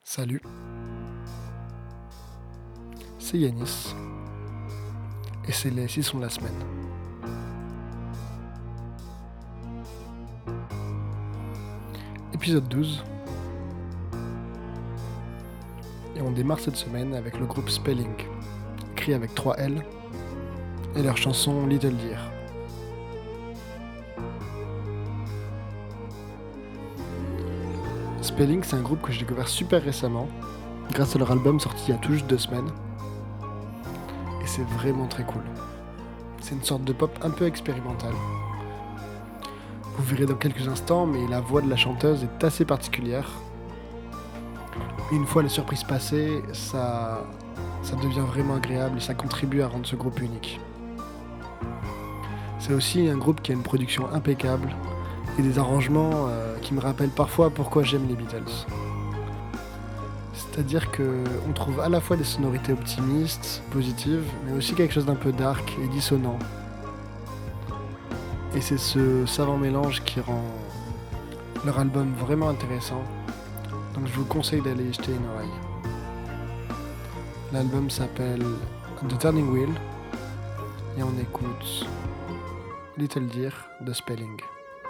Salut, c'est Yanis et c'est les 6 sons de la semaine. Épisode 12. Et on démarre cette semaine avec le groupe Spelling, écrit avec 3 L, et leur chanson Little Deer. Spelling, c'est un groupe que j'ai découvert super récemment, grâce à leur album sorti il y a tout juste 2 semaines. Et c'est vraiment très cool. C'est une sorte de pop un peu expérimentale. Vous verrez dans quelques instants, mais la voix de la chanteuse est assez particulière. Une fois la surprise passée, ça devient vraiment agréable et ça contribue à rendre ce groupe unique. C'est aussi un groupe qui a une production impeccable et des arrangements qui me rappellent parfois pourquoi j'aime les Beatles. C'est-à-dire qu'on trouve à la fois des sonorités optimistes, positives, mais aussi quelque chose d'un peu dark et dissonant. Et c'est ce savant mélange qui rend leur album vraiment intéressant. Donc je vous conseille d'aller y jeter une oreille. L'album s'appelle The Turning Wheel et on écoute Little Deer de Spelling.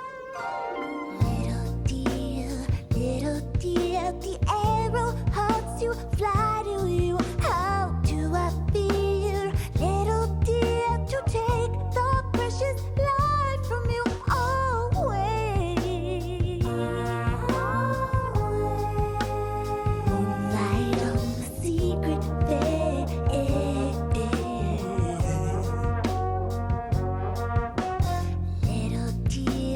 Little deer, the arrow hurts you, fly to you. How do I feel? Little deer, to take the precious life from you away. Moonlight on the secret bed. Little deer.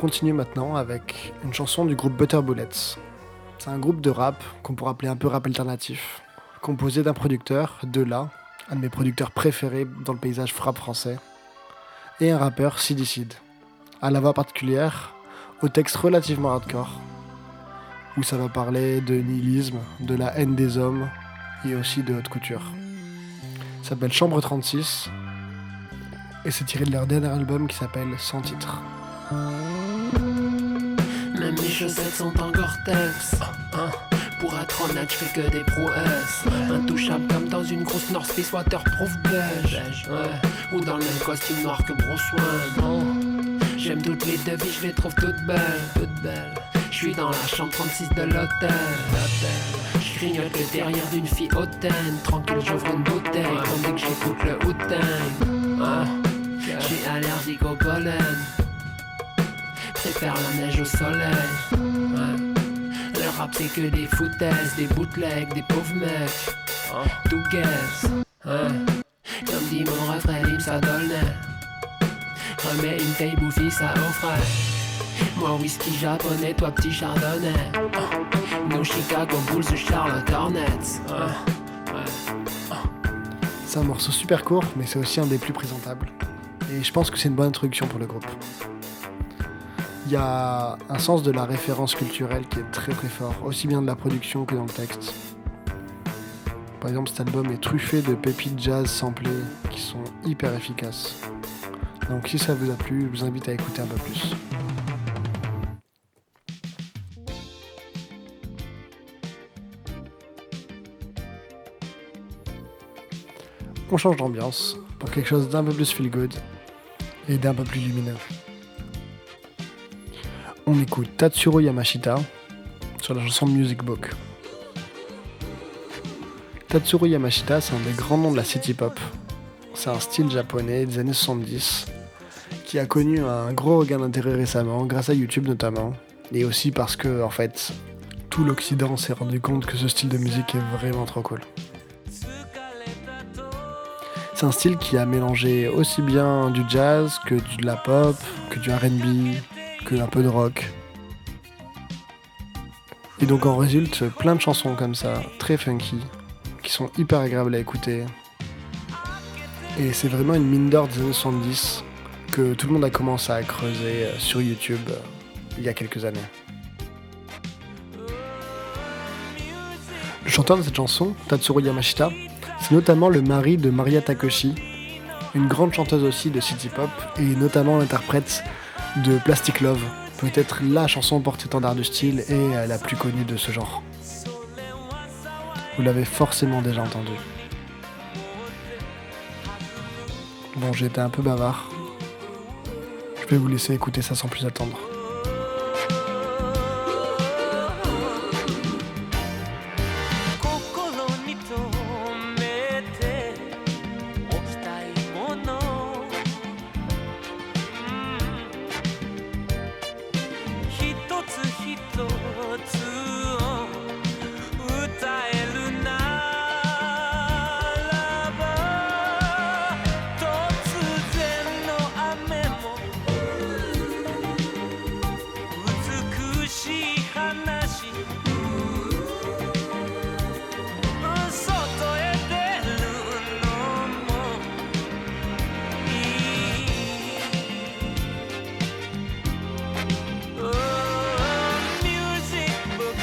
continue maintenant avec une chanson du groupe Butter Bullets. C'est un groupe de rap qu'on pourrait appeler un peu rap alternatif, composé d'un producteur, Dela, un de mes producteurs préférés dans le paysage rap français, et un rappeur, Sidicide, à la voix particulière, au texte relativement hardcore, où ça va parler de nihilisme, de la haine des hommes et aussi de haute couture. Ça s'appelle Chambre 36 et c'est tiré de leur dernier album qui s'appelle Sans titre. Même mes chaussettes sont en Gore-Tex. Pour être honnête, je fais que des prouesses. Intouchable comme dans une grosse North Face waterproof beige. Ou dans le même costume noir que Bruce Wayne. J'aime toutes les devis, je les trouve toutes belles. Je suis dans la chambre 36 de l'hôtel. Je grignote le derrière d'une fille hautaine. Tranquille, j'ouvre une bouteille. Tandis que j'écoute le Wu-Tang. J'suis allergique au pollen. Préfère la neige au soleil. Le rap c'est que des foutaises, des bootlegs, des pauvres mecs. Tout guess. Comme dit mon refrain, il me s'adonnait. Remets une taille bouffie, ça au frais. Moi whisky japonais, toi petit chardonnay. Nos Chicago Bulls, Charlotte Hornets. C'est un morceau super court, mais c'est aussi un des plus présentables. Et je pense que c'est une bonne introduction pour le groupe. Il y a un sens de la référence culturelle qui est très très fort, aussi bien de la production que dans le texte. Par exemple, cet album est truffé de pépites jazz samplées qui sont hyper efficaces. Donc si ça vous a plu, je vous invite à écouter un peu plus. On change d'ambiance pour quelque chose d'un peu plus feel good et d'un peu plus lumineux. On écoute Tatsuro Yamashita sur la chanson Music Book. Tatsuro Yamashita, c'est un des grands noms de la city pop. C'est un style japonais des années 70 qui a connu un gros regain d'intérêt récemment, grâce à YouTube notamment, et aussi parce que, en fait, tout l'Occident s'est rendu compte que ce style de musique est vraiment trop cool. C'est un style qui a mélangé aussi bien du jazz que de la pop, que du R&B, que un peu de rock. Et donc en résulte plein de chansons comme ça, très funky, qui sont hyper agréables à écouter. Et c'est vraiment une mine d'or des années 70 que tout le monde a commencé à creuser sur YouTube il y a quelques années. Le chanteur de cette chanson, Tatsuro Yamashita, c'est notamment le mari de Maria Takeshi, une grande chanteuse aussi de city pop et notamment l'interprète de Plastic Love, peut-être la chanson porte-étendard du style et la plus connue de ce genre. Vous l'avez forcément déjà entendu. Bon, j'ai été un peu bavard. Je vais vous laisser écouter ça sans plus attendre. 「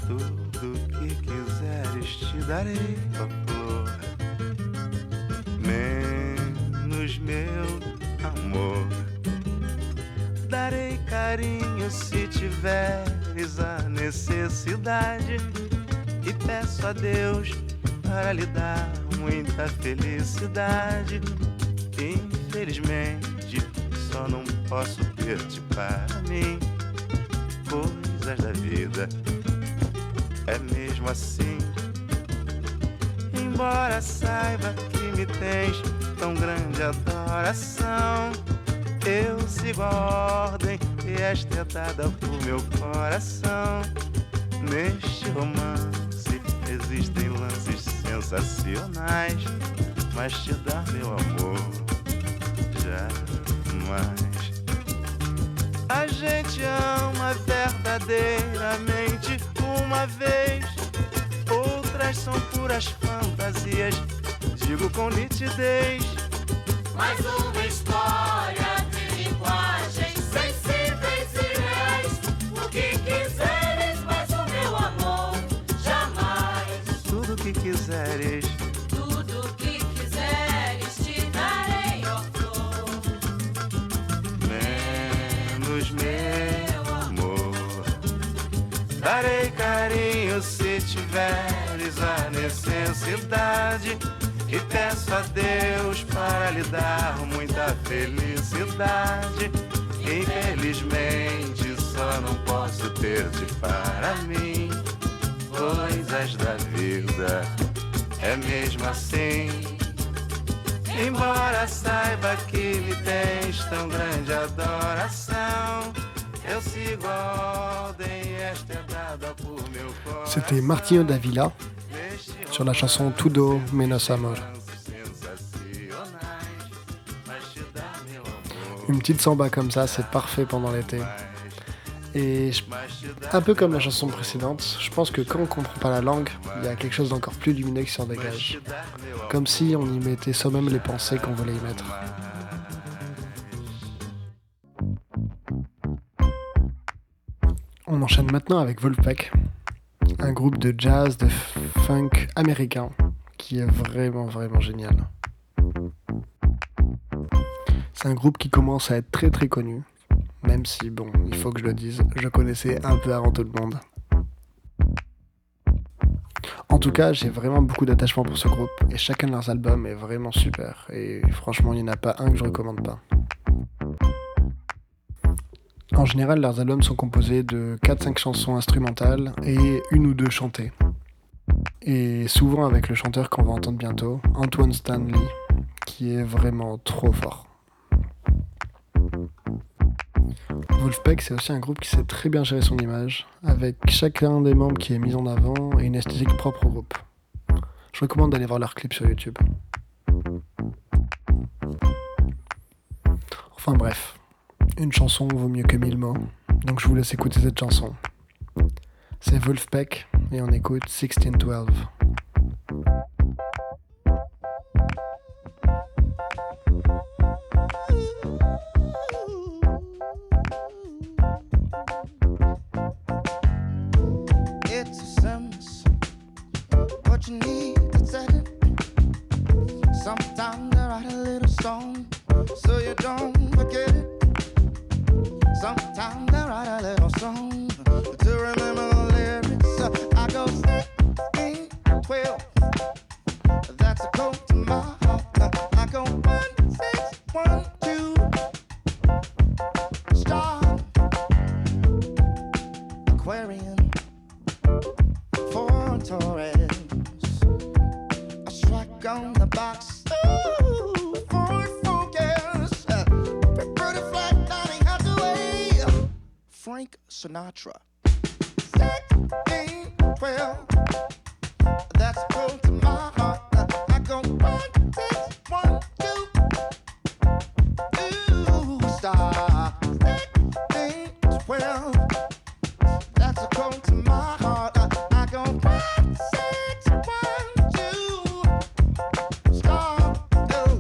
Tudo que quiseres te darei, ó flor, menos meu amor. Darei carinho se tiveres a necessidade, e peço a Deus para lhe dar muita felicidade. Infelizmente só não posso ter-te para mim. Coisas da vida, é mesmo assim. Embora saiba que me tens tão grande adoração, eu sigo a ordem e esta é dada por meu coração. Neste romance existem lances sensacionais, mas te dar meu amor jamais. A gente ama verdadeiramente uma vez, outras são puras fantasias, digo com nitidez. Mais uma história de linguagens sensíveis e reais. O que quiseres, mas o meu amor jamais. Tudo que quiseres, Tudo que quiseres te darei, ó flor, menos meu amor. Darei carinho se tiveres a necessidade, e peço a Deus para lhe dar muita felicidade. Infelizmente só não posso ter-te para mim. Coisas da vida, é mesmo assim. Embora saiba que me tens tão grande adoração, eu sigo a ordem, esta é dada por meu coração. C'était Martino Davila sur la chanson Tudo Menos Amor. Une petite samba comme ça, c'est parfait pendant l'été. Et un peu comme la chanson précédente, je pense que quand on comprend pas la langue, il y a quelque chose d'encore plus lumineux qui s'en dégage. Comme si on y mettait soi-même les pensées qu'on voulait y mettre. On enchaîne maintenant avec Wolfpack, un groupe de jazz, de funk américain qui est vraiment génial. C'est un groupe qui commence à être très très connu, même si, bon, il faut que je le dise, je connaissais un peu avant tout le monde. En tout cas, j'ai vraiment beaucoup d'attachement pour ce groupe, et chacun de leurs albums est vraiment super, et franchement, il n'y en a pas un que je recommande pas. En général, leurs albums sont composés de 4-5 chansons instrumentales et une ou deux chantées. Et souvent avec le chanteur qu'on va entendre bientôt, Antoine Stanley, qui est vraiment trop fort. Wolfpack, c'est aussi un groupe qui sait très bien gérer son image, avec chacun des membres qui est mis en avant et une esthétique propre au groupe. Je recommande d'aller voir leurs clips sur YouTube. Enfin bref, une chanson vaut mieux que 1000 mots, donc je vous laisse écouter cette chanson. C'est Wolfpack et on écoute 1612. It's a sentence, what you need to set it. Sometimes I write a little song, so you don't forget it. Sometimes I write a little song to remember the lyrics. I go 16, 12. That's a code to my heart. I go 1, 6, 1, 2. Star, Aquarian, for Taurus. I strike on the box. Ooh, for focus. Pretty flat dining out the way. Frank Sinatra. 16, 12. That's close to my heart. I go 1, 6, 1, 2. Ooh, star. 16, 12. That's a close to my heart. I go 1, 6, 1, 2. Star. Ooh.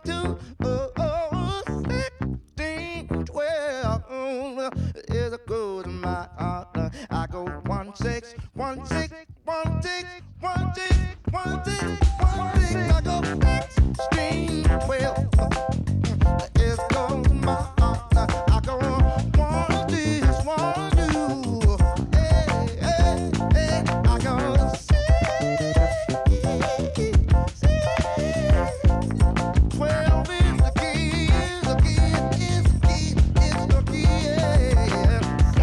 2, 16, 12. As I go to my heart, I go 1, 6, 1, 6, 1, 6, 1, 6, 1, 6, 1, 6. I go 16, 12. As I go to my heart, I go 1, 6, 1, 2. Hey, hey, hey. I go 12 is the key, the key is the key, is the key, yeah.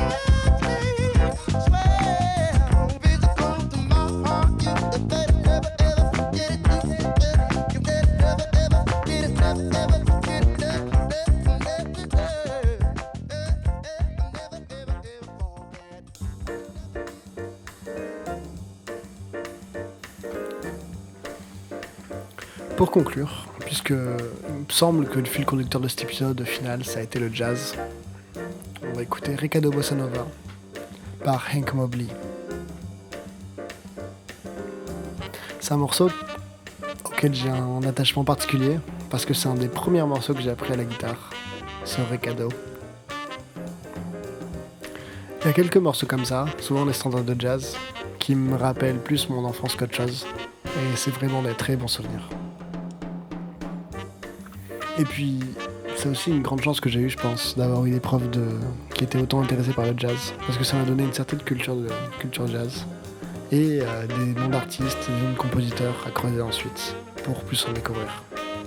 12 is close to my heart. You better never ever forget it. You better never ever forget it. Never ever forget it. Never ever forget. Pour conclure, puisque il me semble que le fil conducteur de cet épisode au final ça a été le jazz, on va écouter Recado Bossa Nova par Hank Mobley. C'est un morceau auquel j'ai un attachement particulier parce que c'est un des premiers morceaux que j'ai appris à la guitare, ce Recado. Il y a quelques morceaux comme ça, souvent les standards de jazz, qui me rappellent plus mon enfance qu'autre chose, et c'est vraiment des très bons souvenirs. Et puis, c'est aussi une grande chance que j'ai eue, je pense, d'avoir eu des profs qui étaient autant intéressés par le jazz, parce que ça m'a donné une certaine culture jazz, et des noms d'artistes, des noms de compositeurs à creuser ensuite, pour plus en découvrir.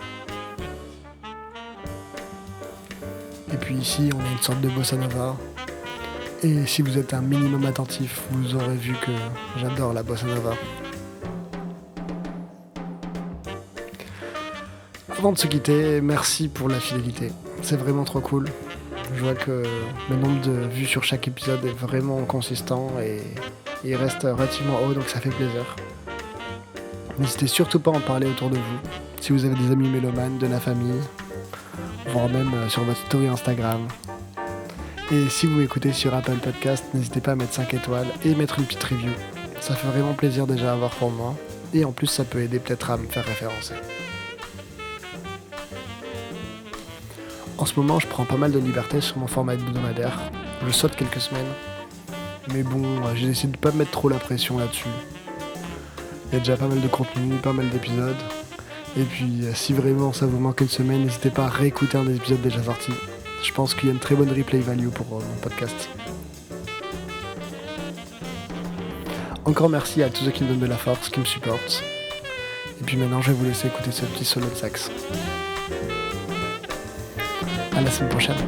Et puis ici, on a une sorte de bossa nova, et si vous êtes un minimum attentif, vous aurez vu que j'adore la bossa nova. Avant de se quitter, merci pour la fidélité. C'est vraiment trop cool. Je vois que le nombre de vues sur chaque épisode est vraiment consistant et il reste relativement haut, donc ça fait plaisir. N'hésitez surtout pas à en parler autour de vous. Si vous avez des amis mélomanes, de la famille, voire même sur votre story Instagram. Et si vous m'écoutez sur Apple Podcast, n'hésitez pas à mettre 5 étoiles et mettre une petite review. Ça fait vraiment plaisir déjà à voir pour moi. Et en plus, ça peut aider peut-être à me faire référencer. En ce moment, je prends pas mal de liberté sur mon format hebdomadaire. Je saute quelques semaines. Mais bon, j'ai décidé de pas mettre trop la pression là-dessus. Il y a déjà pas mal de contenu, pas mal d'épisodes. Et puis, si vraiment ça vous manque une semaine, n'hésitez pas à réécouter un des épisodes déjà sortis. Je pense qu'il y a une très bonne replay value pour mon podcast. Encore merci à tous ceux qui me donnent de la force, qui me supportent. Et puis maintenant, je vais vous laisser écouter ce petit solo de sax. À la semaine prochaine.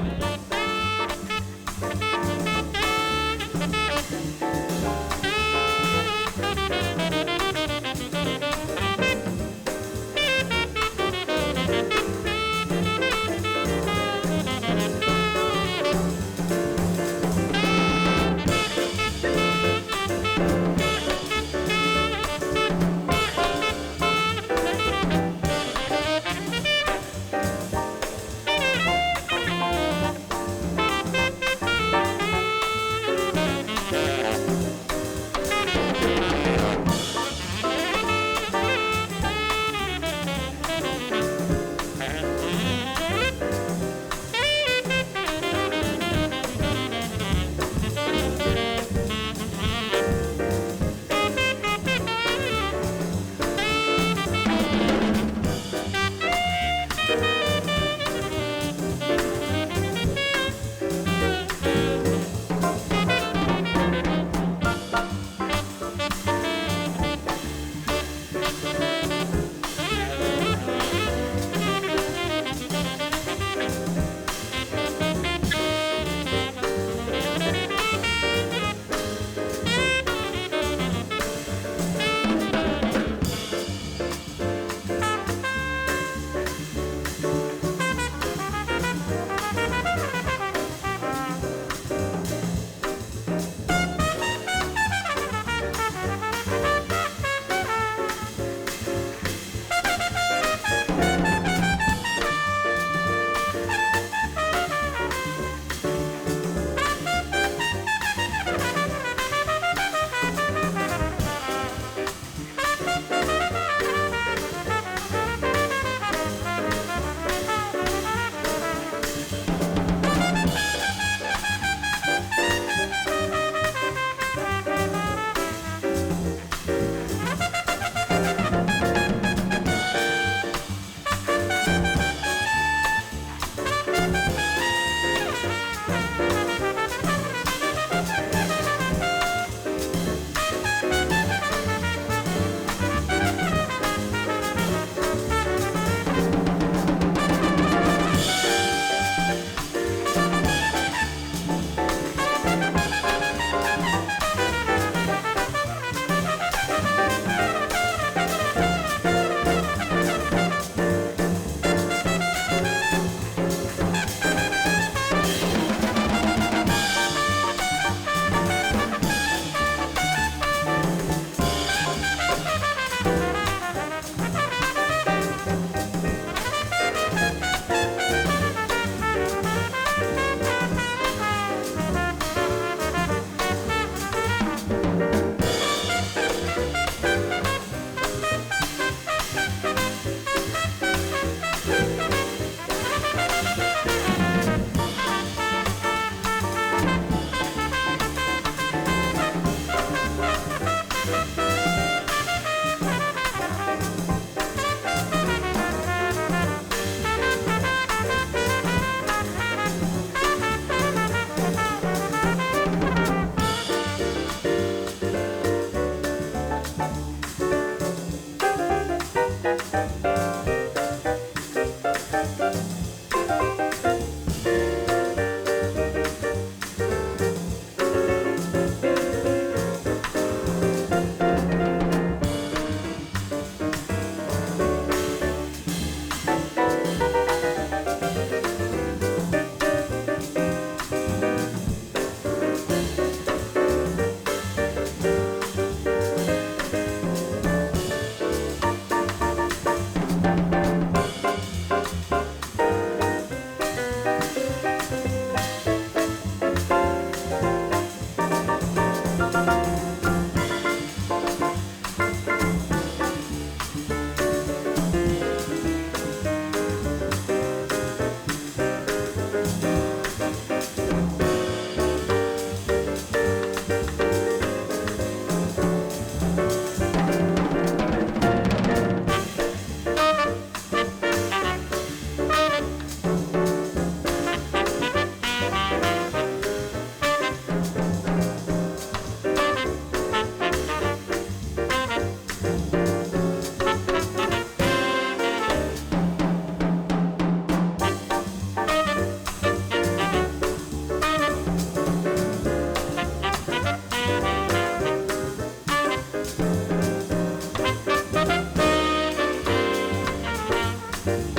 Thank